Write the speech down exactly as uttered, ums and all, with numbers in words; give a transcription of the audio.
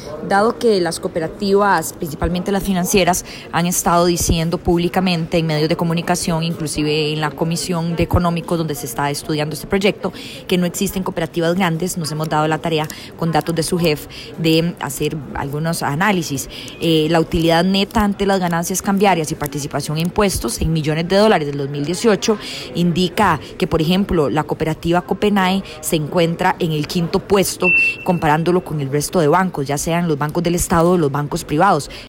Dado que las cooperativas, principalmente las financieras, han estado diciendo públicamente en medios de comunicación, inclusive en la Comisión de Económicos donde se está estudiando este proyecto, que no existen cooperativas grandes, nos hemos dado la tarea con datos de su jefe de hacer algunos análisis. Eh, la utilidad neta ante las ganancias cambiarias y participación en impuestos en millones de dólares del dos mil dieciocho indica que, por ejemplo, la cooperativa Copenae se encuentra en el quinto puesto comparándolo con el resto de bancos, ya sean los bancos del Estado o los bancos privados.